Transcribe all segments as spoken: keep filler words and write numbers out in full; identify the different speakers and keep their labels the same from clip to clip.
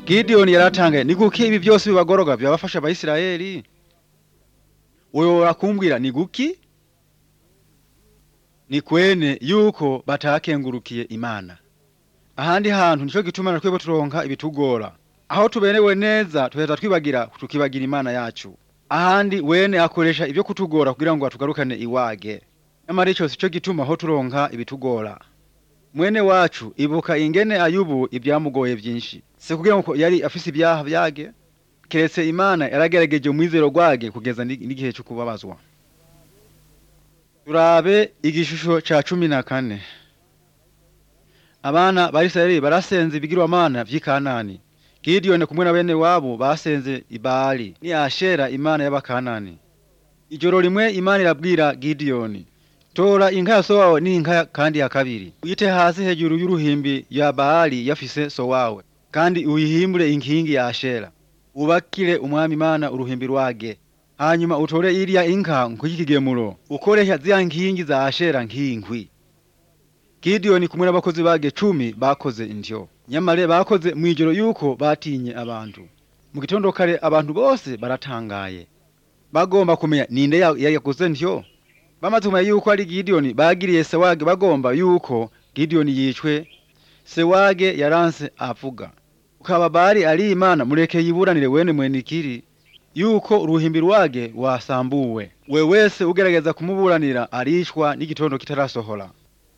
Speaker 1: Gideon yaratangaye ni guki ibi byose bibagoroga byabafasha abayisiraheli wewe urakumbwira ni guki ni kwene yuko batakengurukiye Imana ahandi hantu nico gituma na twebo turonka ibitugora aho tubenewe neza tuheza twibagira tukibagira Imana yacu ahandi wene akoresha ibyo kutugora kugira ngo atugarukane iwage nyamara ico sico gituma aho turonka ibitugora mwene wacu ibuka ingene Ayubu ibyamugoye byinshi se kugira ngo yari afise ibyaha byage keretse Imana yaragerageje umwizero gwage kugeza n'igihe cyo kubabazwa turabe igishusho ca cumi na kane abana b'Isirayeli barasenze ibigirwamana vy'ikanani Gideon kumwe na bene wabo basenze Ibali ni Ashera Imana y'abakanani ijoro rimwe Imana irabwira Gideon tora inka ya so wawe n'inka kandi ya kabiri uyite hasi hejuru y'uruhimbi ya Baali yafise so wawe kandi uyihimbure inkingi ya Ashera ubakire umwami Imana uruhimbi rwage hanyuma utore iriya inka nkuyikigemuro ukoresha ziya nkingi za Ashera nkinkwi Gideon kumwe n'abakozi bage cumi bakoze intyo nyamare bakoze mwijoro yuko batinye abantu mu gitondo kare abantu bose baratangaye bagomba kumenya ninde yari yakoze ntyo bamaze kumenya yuko ari Gideon bagiriye se wage bagomba yuko Gideon yicwe se wage yaranse avuga ukaba bari ari Imana mureke yiburanire wene mwenikiri yuko uruhimbi rwage wasambuwe we wese ugerageza kumuburanira arishwa n'igitondo kitarasohora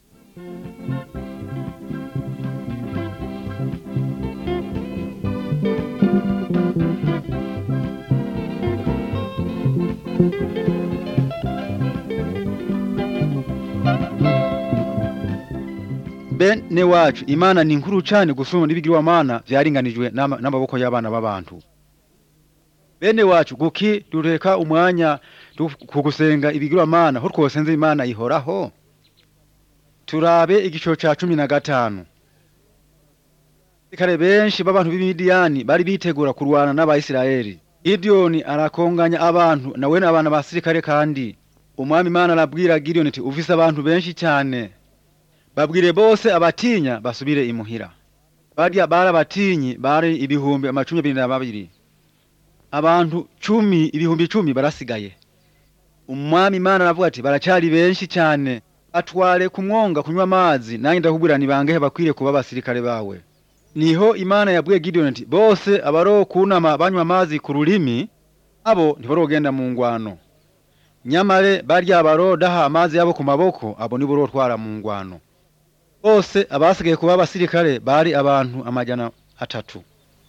Speaker 1: bene wacu Imana ni nkuru cyane gusumba n'ibigirwamana vyaringanijwe n'amaboko y'abana b'abantu bene wacu guki dureka umwanya kugusenga ibigirwamana ho twosenze Imana ihoraho turabe igico ca cumi na gatanu ikare benshi b'abantu b'Imidiyani bari bitegura kurwana n'Abayisiraheli Gideon arakonganya abantu nawe n'abana basirikare kandi umwami Imana arabwira Gideon ati ufise abantu benshi cyane babwire bose abatinya basubire imuhira barya barabatinyi bari ibihumbi amacumi abiri na babiri abantu cumi ibihumbi cumi barasigaye umwami Imana aravuga ati baracari benshi cyane atware kumwonga kunywa amazi nanjye ndakubwira ni bangahe bakwiriye kuba basirikare bawe niho Imana yabwiye Gideon ati bose abaro kunama banywa amazi ku rurimi abo ntibarogenda mu ngwano nyamare barya baro daha amazi yabo ku maboko abo nibo rotwara mu ngwano bose abasigaye kuba basirikare bari abantu amajana atatu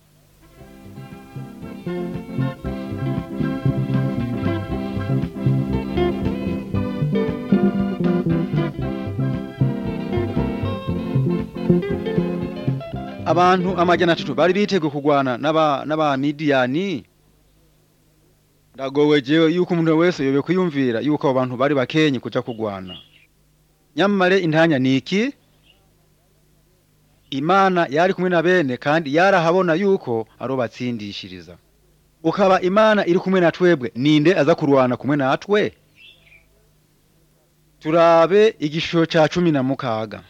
Speaker 1: abantu amajana atatu bari bitego kugwana n'aba n'aba Midiyani ndagowe jewe yuko umuntu wese yobe kuyumvira yuko abantu bari bakenye kuja kugwana nyamare intanya niki Imana yari kumwe na bene kandi yarahabona yuko aro batsindishiriza ukaba Imana iri kumwe na twebwe ninde aza kurwana kumwe natwe turabe igisho ca cumi na mukaga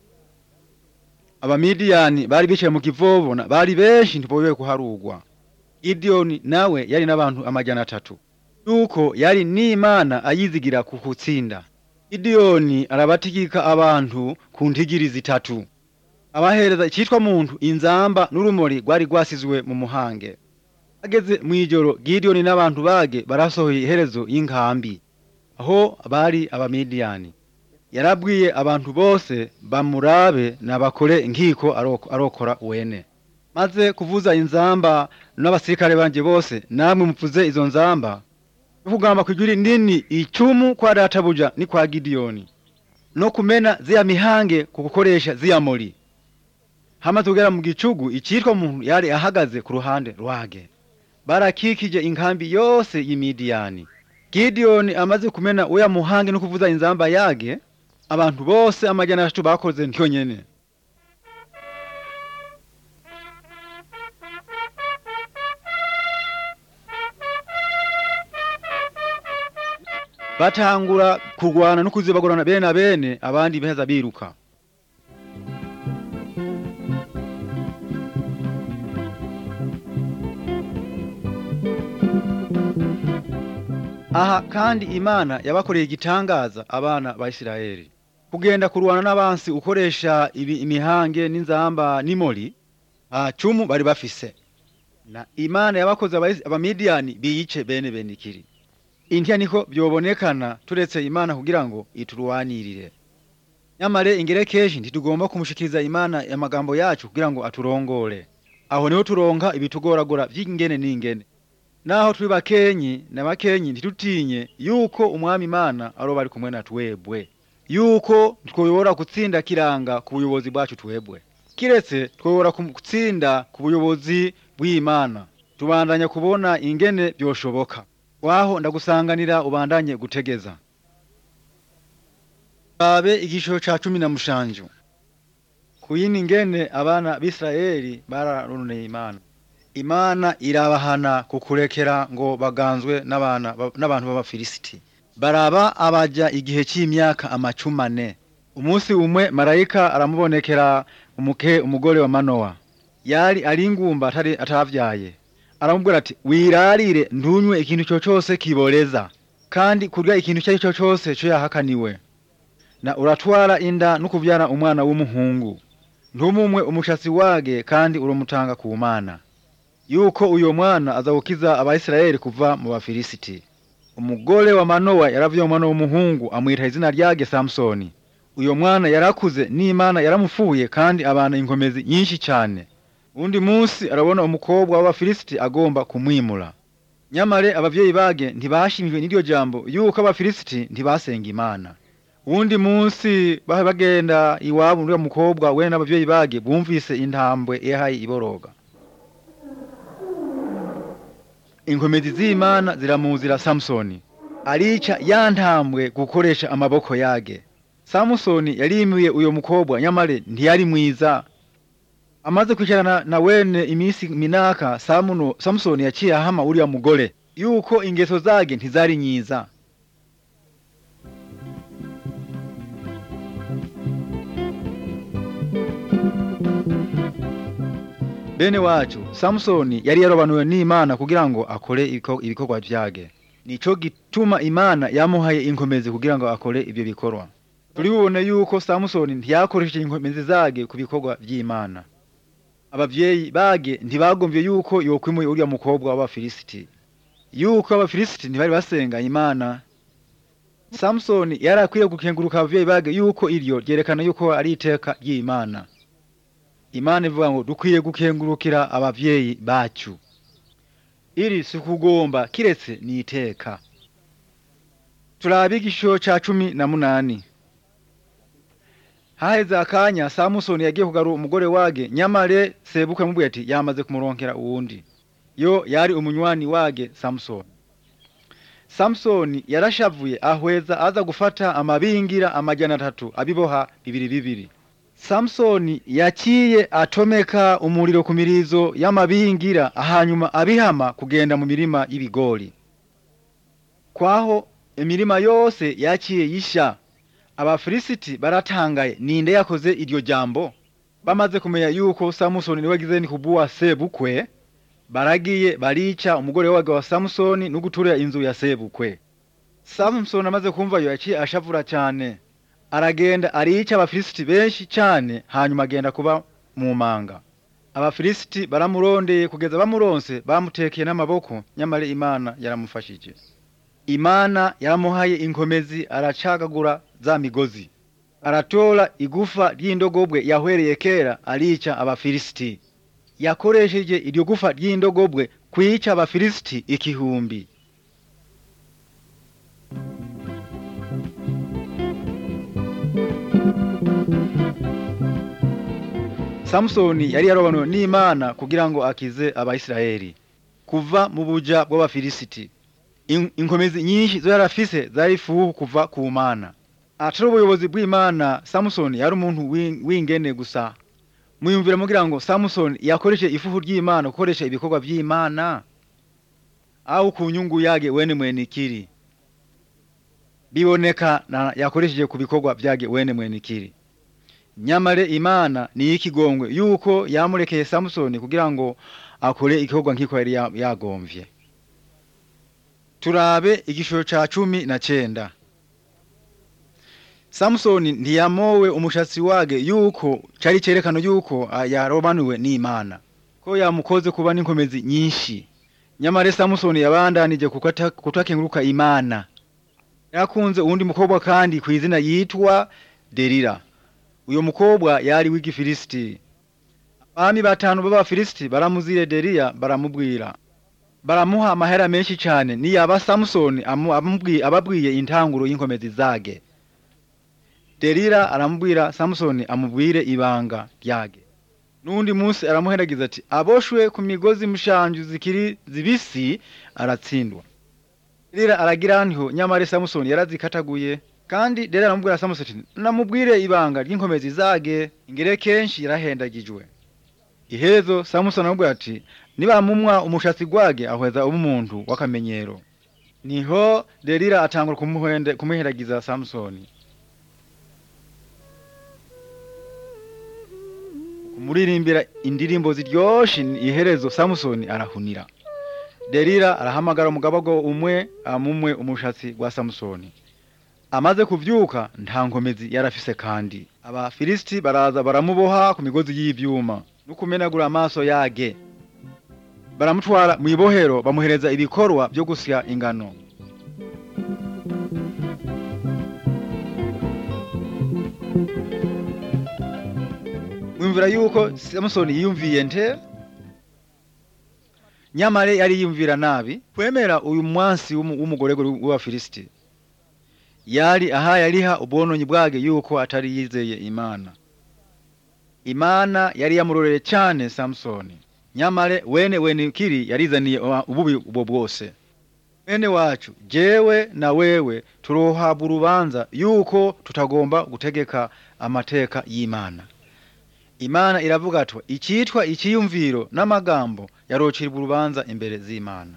Speaker 1: Abamidiyani bari bicaye mu kivobo bari benshi ntiboye kuharugwa Gideon nawe yari n'abantu amajana atatu yuko yari n'Imana ayizigira kukutsinda Gideon arabatigika abantu ku ntigiri zitatu abahereza icitwa muntu inzamba n'urumuri rwari rwasizwe mu muhange ageze mwijoro Gideon n'abantu bage barasohoye iherezo y'inkambi aho bari Abamidiyani yarabwiye abantu bose bamurabe nabakore nkiko aroko arokora wene maze kuvuza inzamba n'abasirikare banje bose namwe mupfuze izo nzamba kugamba kujuri nini icumu kwa databuja ni kwa Gideon no kumena ziya mihange kugukoresha ziya muri hama tugera mu gicugu icitwa umuntu yari ahagaze ku ruhande rwage barakikije inkambi yose y'Imidiyani Gideon amaze kumena uya muhange no kuvuza inzamba yage abantu bose amajana atatu bakoze ntyo nyene batangura kurwana no kuzibagorana bene na bene abandi beheza biruka aha kandi Imana yabakoreye igitangaza abana ba Isirayeli kugenda kurwana n'abansi ukoresha ibi imihange n'inzamba n'imori ah cumu bari bafise na Imana yabakoze abamidiyani biyice bene benikiri intya niko byobonekana turetse Imana kugira ngo ituruwanirire nyamare ingerekeje ntitugomba kumushikiriza Imana amagambo yacu kugira ngo aturongore aho niho turonka ibitugoragora vy'ingene n'ingene naho turi bakenyi na bakenyi ntitutinye yuko umwami Imana aroba ari kumwe na twebwe yuko twoyobora gutsinda kiranga ku buyobozi bwacu twebwe kiretse twoyobora gutsinda ku buyobozi bw'Imana tubandanya kubona ingene byoshoboka waho ndagusanganira ubandanye gutegeza babe igisho ca cumi na mushanju kuyini ngene abana b'Isirayeli bararoneye Imana Imana irabahana kukurekera ngo baganzwe n'abana n'abantu b'Abafilisiti baraba abaja igihe c'imyaka amacumane umunsi umwe marayika aramubonekera umuke umugore wa Manoa yari aringumba atari atavyaye aramubwira ati wirarire ndunywe ikintu cyo cyose kiboreza kandi kurya ikintu cyo cyo cyose cyo yahakaniwe na uratwara inda no kuvyara umwana w'umuhungu ntumumwe umushatsi wage kandi uromutanga ku Mana yuko uyo mwana azagukiza Abaisirayeli kuva mu Bafilisiti umugore wa Manoa yaravye umwana w'umuhungu amwita izina ryage Samsoni uyo mwana yarakuze n'Imana yaramufuye kandi abana inkomezi nyinshi cyane undi munsi arabona umukobwa w'Abafilisiti agomba kumwimura nyamare abavyeyi bage ntibashimijwe n'iryo jambo yuko Abafilisiti ntibasenga Imana undi munsi bahe bagenda iwabo n'uwo mukobwa we n'abavyeyi bage bumvise intambwe ehaye iboroga inkomezi z'Imana ziramuzira Samsoni arica yantambwe gukoresha amaboko yage Samsoni yarimiye uyo mukobwa nyamare ntiyari mwiza amaze kwicarana na wene imisi minaka Samuno Samsoni yaciye ahama uriya mugore yuko ingeso zage ntizari nyiza bene wacu Samsoni yari yarobanuwe n'Imana kugira ngo akore ibikorwa vyage nico gituma Imana yamuhaye inkomezi kugira ngo akore ibyo bikorwa turibone yuko Samsoni ntiyakoresheje inkomezi zage ku bikorwa vy'Imana abavyeyi bage ntibagomvye yuko yokwimuye uriya mukobwa w'Abafilisiti yuko Abafilisiti ntibari basenga Imana Samsoni yarakwiye gukenguruka abavyeyi bage yuko iryo ryerekana yuko ari iteka ry'Imana Imana ivuga ngo dukwiye gukengurukira abavyeyi bacu iri sikugomba kiretse ni iteka turabigisho ca cumi na munani haheza akanya Samsoni yagiye kugaru umugore wage nyamare sebukwe mubwiye ati yamaze kumuronkera uwundi yo yari umunywani wage Samsoni Samsoni yarashavuye ahweza aza gufata amabingira amajana atatu abiboha bibiri bibiri Samsoni yaciye atomeka umuriro ku mirizo y'amabingira ahanyuma abihama kugenda mu mirima y'ibigori kwaho imirima yose yaciye yisha Abafilisiti baratangaye ninde yakoze iryo jambo bamaze kumenya yuko Samsoni niwe gize ni kubuwa sebukwe baragiye barica umugore wage wa Samsoni no guturira inzu ya sebukwe Samsoni amaze kumva yo yaciye ashavura cyane aragenda arica Abafilisiti benshi cyane hanyuma agenda kuba mu manga Abafilisiti baramurondeye kugeza bamuronse bamutekeye n'amaboko nyamare Imana yaramufashije Imana yaramuhaye inkomezi aracagagura za migozi aratora igufa ry'indogobwe yahwereye kera arica Abafilisiti yakoresheje iryo gufa ry'indogobwe kwica Abafilisiti ikihumbi Samsoni yari yarobanuwe n'Imana kugira ngo akize Abaisirayeli kuva mu buja bw'Abafilisiti In, inkomezi nyinshi zo yarafise zari fuhu kuva ku Mana atari ubuyobozi bw'Imana Samsoni yari umuntu wingene gusa muyumvira mugira ngo Samsoni yakoreshe ifuhu ry'Imana gukoresha ibikorwa by'Imana au ku nyungu yage wene mwenikiri biboneka na yakoresheje ku bikorwa byage wene mwenikiri nyamare Imana ni ikigongwe yuko yamurekeye Samsoni kugira ngo akore igikorwa nkiko yari yagomvye Turabe igishoro ca cumi na cenda. Samsoni ntiyamowe umushatsi wage yuko cari cerekano yuko yarobanuwe n'Imana, ko yamukoze kuba n'inkomezi nyinshi. Nyamara Samsoni yabandanije kutakenguruka Imana. Yakunze uwundi mukobwa kandi kw'izina yitwa Delila. Uyo mukobwa yari w'Igifilisti. Abami batanu b'Abafilisti baramuzire Delila, baramubwira, baramuha amahera menshi cyane niyaba Samsoni ababwiye intanguro y'inkomezi zage. Delila aramubwira Samsoni amubwire ibanga ryage. Nundi munsi aramuheragiza ati aboshwe ku migozi mushanju zikiri zibisi aratsindwa. Delila aragira ntiho, nyamara Samsoni yarazikataguye. Kandi Delila aramubwira Samsoni ati namubwire ibanga ry'inkomezi zage. Ingere kenshi yarahendagijwe. Ihezo Samsoni aramubwira ati niba mumwa umushatsi gwage ahweza umuntu wakamenyero. Niho Delila atangura kumuhende kumuheragiza Samsoni. Kumuririmbira indirimbo ziryoshe, iherezo Samsoni arahunira. Delila arahamagara umugabo umwe amumwe umushatsi gwa Samsoni. Amaze kuvyuka nta nkomezi yarafise kandi. Abafilisti baraza baramuboha ku migozi y'ivyuma nukumenagura amaso yage. Baramutwara mu ibohero bamuhereza ibikorwa byo gusya ingano. Mwumvira yuko Samsoni yiyumviye nte? Nyamare yari yiyumvira nabi kwemera uyu mwansi w'umugore w'Abafilisti. Yari aha yariha ubononyi bwage yuko atari yizeye Imana. Imana yari yamurorere cyane Samsoni. Nyamare wene wene kiri yarizaniye ububi ubwo bwose. Bene wacu jewe na wewe turohabwa urubanza yuko tutagomba gutegeka amateka y'Imana. Imana iravuga ati ikitwa ikiyumviro n'amagambo yarocirwa urubanza imbere z'Imana.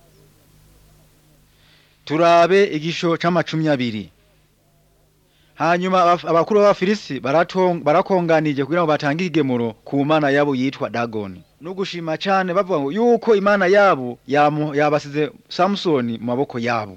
Speaker 1: Turabe igisho c'amacumi abiri. Hanyuma abakuru b'Abafilisti barakonganije kugira ngo batange igemuro ku mana yabo yitwa Dagoni. Nugushima cyane bavuga ngo yuko Imana yabo yabasize Samsoni mu maboko yabo.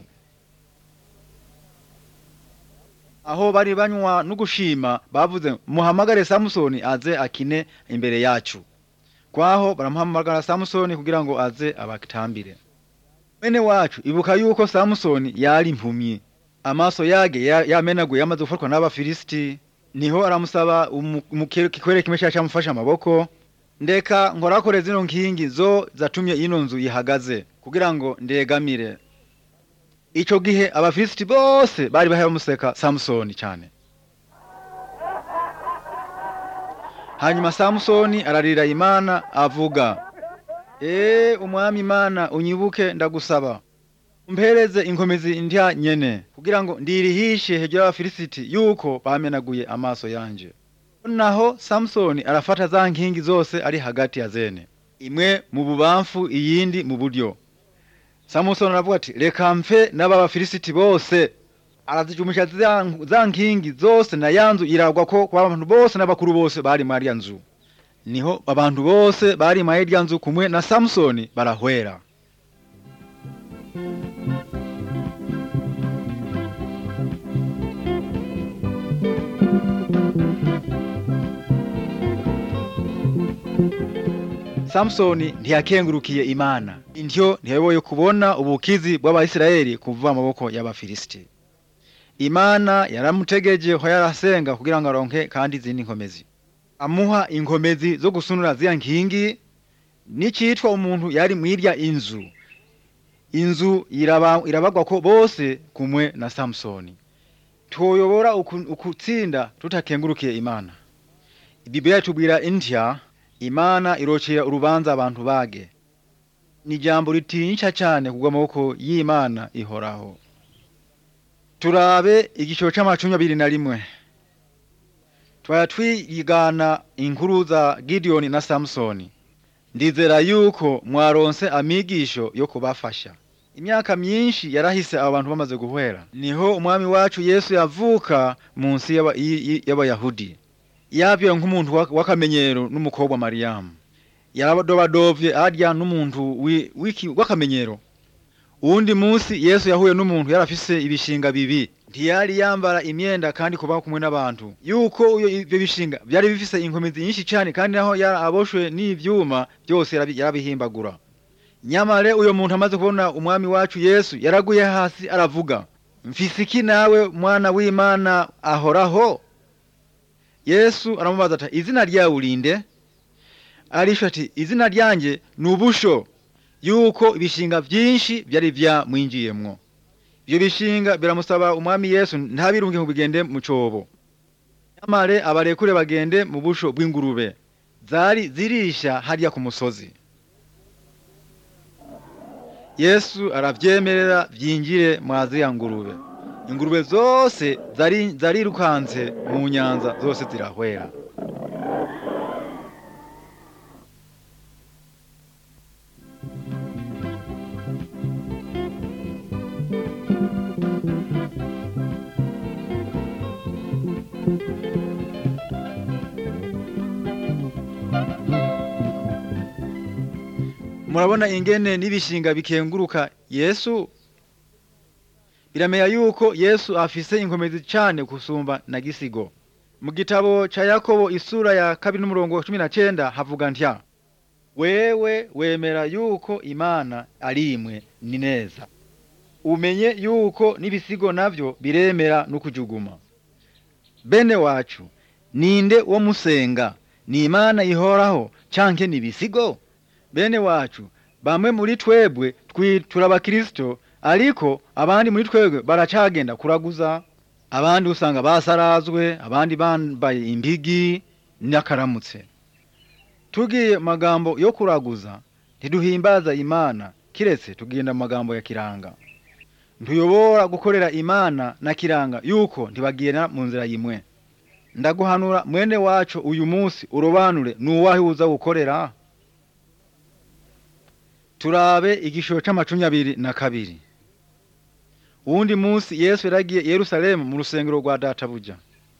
Speaker 1: Aho bari banywa nugushima bavuze muhamagare Samsoni aze akine imbere yacu. Kwaho baramuhamagara Samsoni kugira ngo aze abakitambire. Bene wacu ibuka yuko Samsoni yari impumyi. Amaso yage yamenaguye ya yamaze gufatwa n'Abafilisti. Niho aramusaba umukwereke kimwe cyamufasha amaboko. Ndeka ngorakore zino nkingi zo zatumye ino nzu ihagaze kugira ngo ndegamire. Ico gihe Abafilisti bose bari bahaye umuseka Samsoni cyane. Hanyuma Samsoni ararira Imana avuga, "Eh umwami Imana unyibuke ndagusaba. Umpereze inkomezi ndya nyene kugira ngo ndirihishe hejuru y'Abafilisti yuko bamenaguye amaso yanje." Naho Samsoni arafata za nkingi zose ari hagati ya zene. Imwe mu bubamfu iyindi mu buryo. Samsoni aravuga ati reka mfe n'Abafilisti bose. Arazijumisha za nkingi zose na yanzu iragwa ko kwa abantu bose n'abakuru bose bari muri ya nzu. Niho abantu bose bari muri ya nzu kumwe na Samsoni barahwera. Samsoni ntiyakengurukiye Imana. Intyo ntiyayoboye kubona ubukizi bw'Abayisiraheli kuva mu maboko y'Abafilisti. Imana yaramutegeje ho yarasenga kugira ngo aronke kandi izindi nkomezi. Amuha inkomezi zo gusunura ziya nkingi n'icitwa umuntu yari mwirya inzu. Inzu iraba irabagwa ko bose kumwe na Samsoni. Twoyobora ukutsinda tutakengurukiye Imana. Biblia tubwira intya Imana irocera urubanza abantu bage. Ni jambo ritinyisha cyane kugwa maboko y'Imana ihoraho. Turabe igiciro c'amacumi abiri na rimwe. Twaya twigana inkuru za Gideon na Samsoni. Ndizera yuko mwaronse amigisho yo kubafasha. Imyaka myinshi yarahise abantu bamaze guhwera. Niho umwami wacu Yesu yavuka munsi y'Abayahudi. Yabyo nk'umuntu wakamenyero n'umukobwa Mariyamu. Yarabadobadovye arya n'umuntu wiki wakamenyero. Uwundi munsi Yesu yahuye n'umuntu yarafise ibishinga bibi. Ntiyari yambara imyenda kandi kuba kumwe n'abantu. Yuko uyo ibyo bishinga byari bifise inkomezi nyinshi cyane kandi naho yaraboshwe n'ivyuma byose yarabihimbagura. Nyamare uyo muntu amaze kubona umwami wacu Yesu yaraguye hasi aravuga, mfise iki nawe mwana w'Imana ahoraho? Yesu aramubaza ati, izina ryawe urinde? Arisha ati, izina ryanje nubusho. Yuko ibishinga byinshi byari bya mwinjiyemwo. Ibyo bishinga biramusaba umwami Yesu ntabirunge ngo bigende mu cobo. Nyamare abarekure bagende mu busho bw'ingurube. Zari zirisha hariya ku musozi. Yesu aravyemerera vyinjire mwazi ya ngurube. Ingurube zose zari zarirukanze mu nyanza zose zirahwera. Murabona ingene n'ibishinga bikenguruka Yesu. Birameya yuko Yesu afise inkomezi cyane kusumba na gisigo. Mu gitabo ca Yakobo isura ya kabiri n'umurongo cumi na cenda havuga ntya, wewe wemera yuko Imana ari imwe ni neza. Umenye yuko n'ibisigo navyo biremera no kujuguma. Bene wacu, ninde wo musenga? Ni Imana ihoraho canke nibisigo? Bene wacu, bamwe muri twebwe twitura Kristo, ariko abandi muri twebwe baracagenda kuraguza. Abandi usanga basarazwe, abandi bambaye impigi n'akaramutse. Tugiye magambo yo kuraguza, ntiduhimbaza Imana, kiretse tugenda magambo ya kiranga. Ntuyobora gukorera Imana na kiranga yuko ntibagirana mu nzira yimwe. Ndaguhanura mwene wacu uyu munsi urobanure nuwahe uza gukorera. Turabe igishoro c'amacumi abiri na kabiri. Uwundi munsi Yesu yaragiye Yerusalemu mu rusengero rwa Databuja.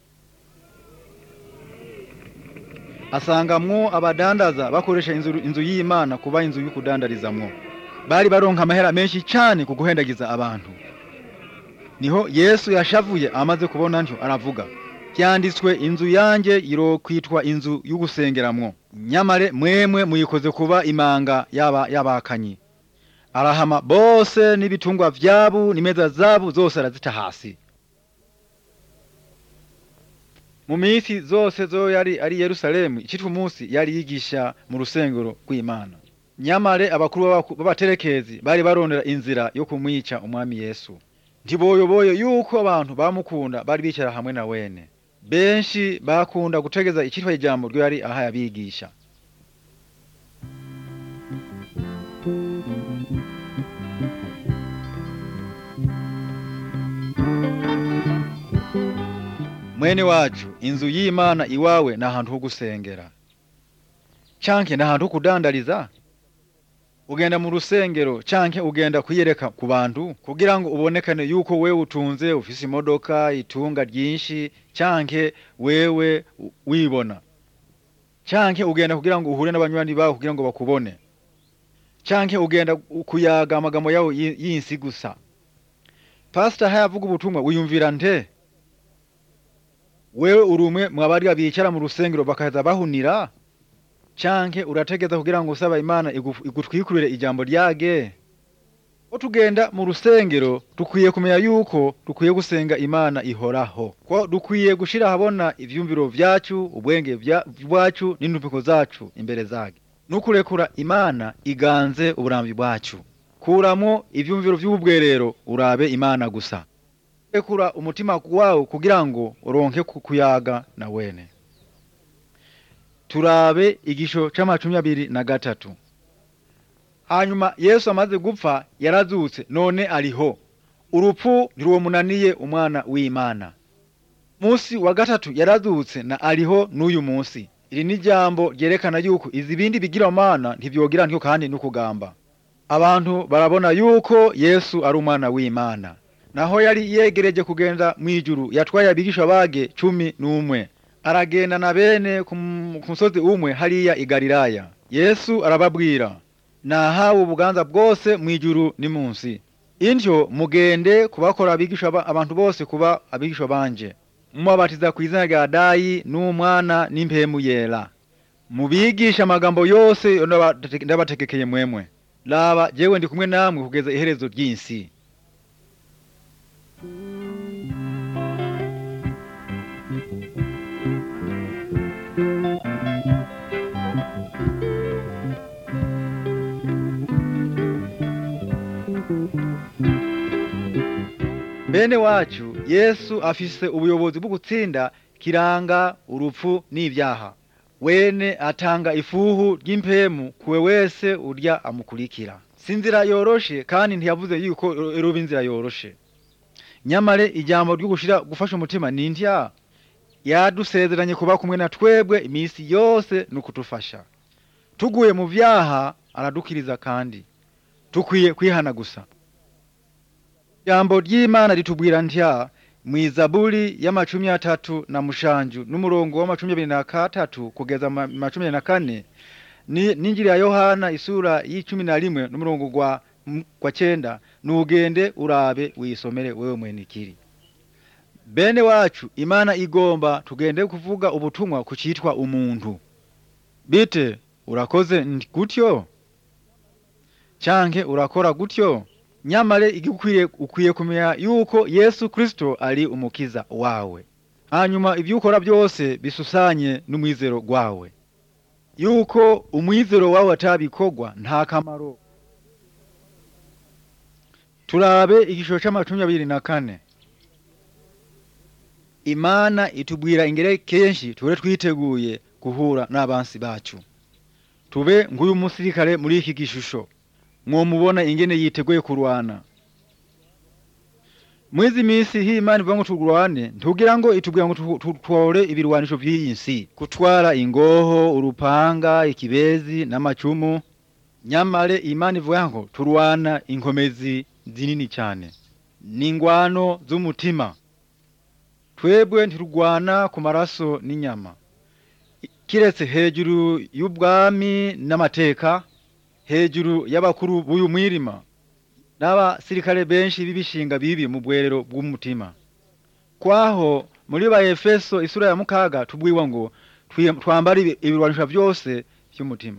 Speaker 1: Asangamwo abadandaza bakoresha inzu, inzu y'Imana kuba inzu y'ukudandarizamwo. Bari baronka amahera menshi cyane kuguhendagiza abantu. Niho Yesu yashavuye amaze kubona ntyo aravuga, byanditswe inzu yanje iro kwitwa inzu y'ugusengeramwo. Nyamare mwemwe muyikoze kuba imanga yaba yabakanyi. Arahama bose n'ibitungwa vyabo n'imeza zabo zose arazita hasi. Mu minsi zose zo yari ari Yerusalemu icitwa umunsi yari yigisha mu rusengero rw'Imana. Nyamare abakuru b'abaterekezi bari barondera inzira yo kumwica umwami Yesu. Ntiboyoboye yuko abantu bamukunda bari bicara hamwe na wene. Benshi bakunda gutegeza icitwa ijambo ryo yari aha yabigisha. Mwene wacu, inzu y'Imana iwawe na hantu ho gusengera. Canke na hantu ho kudandariza? Ugenda mu rusengero canke ugenda kuyereka ku bantu kugira ngo ubonekane yuko wewe utunze, ufise imodoka, itunga ryinshi, canke wewe wibona. Canke ugenda kugira ngo uhure n'abanywanyi bawe kugira ngo bakubone. Canke ugenda kuyaga amagambo yawo yinsi gusa. Pastor hayavuga ubutumwa wiyumvira nte? Wewe urumwe mwabari abicara mu rusengero bakaza bahunira? Canke urategeza kugira ngo usaba Imana igutwikurire ijambo ryage? Otugenda mu rusengero dukwiye kumenya yuko dukwiye gusenga Imana ihoraho. Ko dukwiye gushira habona ivyumviro vyacu, ubwenge bwacu n'intumbiko zacu imbere zage. Nukurekura Imana iganze uburambi bwacu. Kuramo ivyumviro vy'ubwerero urabe Imana gusa. Rekura umutima wawe kugira ngo uronke kuyaga na wene. Turabe igisho c'amacumi abiri na gatatu. Hanyuma Yesu amaze gupfa yarazutse none ariho. Urupfu ntiruwo munaniye umwana w'Imana. Musi wa gatatu yarazutse na ariho n'uyu munsi. Iri ni jambo ryerekana yuko izibindi bigira Imana ntivyogira ntyo kandi n'ukugamba. Abantu barabona yuko Yesu ari umwana w'Imana. Naho yari yegereje kugenda mwijuru yatwaye abigisha bage cumi n'umwe. Aragenda na bene ku musozi umwe hariya i Galilaya. Yesu arababwira, nahawe ubuganza bwose mwijuru ni munsi. Intyo mugende kubakora abigisha abantu bose kuba abigisha banje, mubabatiza ku izina rya Dayi n'Umwana n'impemu yera, mubigisha amagambo yose ndabategekeye mwemwe. Laba jewe ndi kumwe namwe kugeza iherezo ry'insi. Bene wacu, Yesu afise ubuyobozi bwo gutsinda kiranga, urupfu n'ibyaha. Wene atanga ifuhu ry'impemu kuwe wese urya amukurikira. Sinzira yoroshe kandi ntiyavuze yuko eroba inzira yoroshe. Nyamare ijambo ryo gushira gufasha umutima nindya yadusezeranye kuba kumwe na twebwe imisi yose nukutufasha. Tuguye mu vyaha aradukiriza kandi tukwiye kwihana gusa. Jambo ry'Imana ritubwira ntya mw'Izaburi y'amacumi atatu na mushanju n'umurongo wa macumi abiri na gatatu kugeza macumi na kane, ni ninjiri ya Yohana isura y'icumi na rimwe n'umurongo gwa kwa cenda, nugende urabe wisomere wewe mwenikiri. Bene wacu, Imana igomba tugende kuvuga ubutumwa kucitwa umuntu. Bite urakoze gutyo canke urakora gutyo? Nyamare igikwiye ukwiye kumenya yuko Yesu Kristo ari umukiza wawe, hanyuma ibyo ukora byose bisusanye n'umwizero gwawe, yuko umwizero wawe atabikogwa nta kamaro. Turabe igisho c'amacumi abiri na kane. Imana itubwira ingere kenshi tube twiteguye guhura n'abansi bacu. Tube nguyu musirikare muri iki gishusho, mwo mubona ingene yiteguye kurwana. Mwizi misi hii Imana ivuga ngo turwane, ntugira ngo itubwira ngo tutwore ibirwanisho by'iyinsi, kutwara ingoho, urupanga, ikibezi n'amacumu. Nyamare Imana ivuga ngo turwana inkomezi zinini cyane, n'ingwano z'umutima. Twebwe ntirugwana ku maraso n'inyama, kiretse hejuru y'ubwami n'amateka, hejuru y'abakuru b'uyu mwirima n'abasirikare benshi bibishinga bibi mu bwerero bw'umutima. Kwaho muri ba Efeso isura ya mukaga tubwiwa ngo twambare ibirwanisho byose by'umutima.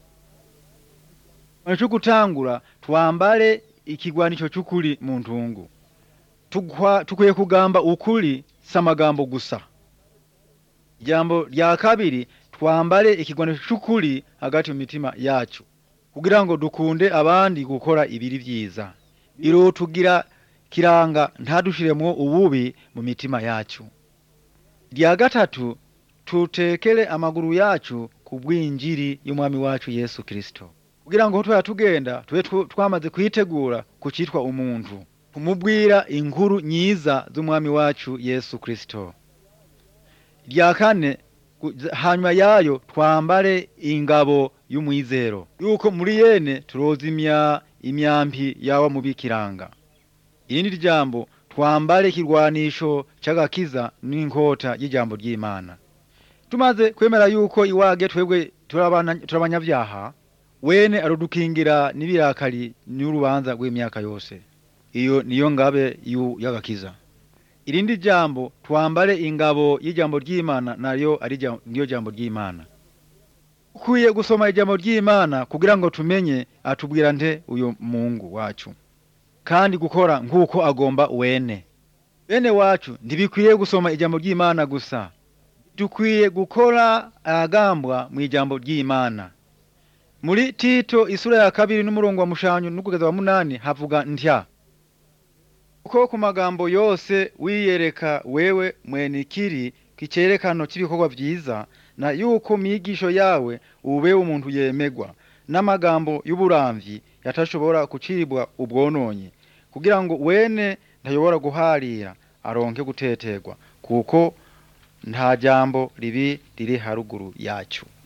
Speaker 1: Cyo gutangura twambare ikigwanisho cy'ukuri mu ntungu. Tugwa tukwiye kugamba ukuri samagambo gusa. Jambo rya kabiri, twambare ikigwanisho cy'ukuri hagati mu mitima yacu, kugira ngo dukunde abandi gukora ibiri vyiza. Iro tugira kiranga ntadushiremwo ububi mu mitima yacu. Rya gatatu, tutekele amaguru yacu kubw'injiri y'umwami wacu Yesu Kristo, kugira ngo twa tugenda tube twamaze kwitegura kucitwa umuntu, kumubwira inkuru nyiza z'umwami wacu Yesu Kristo. Rya kane, hanyuma yayo twambare ingabo y'umwizero, yuko muri yene turozimya imyambi yawa mubikiranga. Irindi jambo, twambare kirwanisho c'agakiza n'inkota y'ijambo ry'Imana. Tumaze kwemera yuko iwage twebwe turabanyavyaha, wene arudukingira nibirakari n'urubanza rw'imyaka yose. Iyo niyo ngabe y'agakiza. Irindi jambo, twambare ingabo y'ijambo ry'Imana, nayo ari niyo jambo ry'Imana. Ukwiye gusoma ijambo ry'Imana kugira ngo tumenye atubwira nte uyo Mungu wacu, kandi gukora nk'uko agomba wene. Bene wacu, ndibikwiye gusoma ijambo ry'Imana gusa, dukwiye gukora agambwa mu ijambo ry'Imana. Muri Tito isura ya kabiri n'umurongo wa mushanyu n'ukugeza wa munani havuga ntya: uko ku magambo yose wiyereka wewe mwenikiri kicerekano cy'ibikorwa vyiza, na yuko migisho yawe ube umuntu yemegwa n'amagambo y'uburamvyi yatashobora kuciribwa ubwononye, kugira ngo wene ntayobora guharira aronke guteterwa, kuko nta jambo ribi riri haruguru yacu.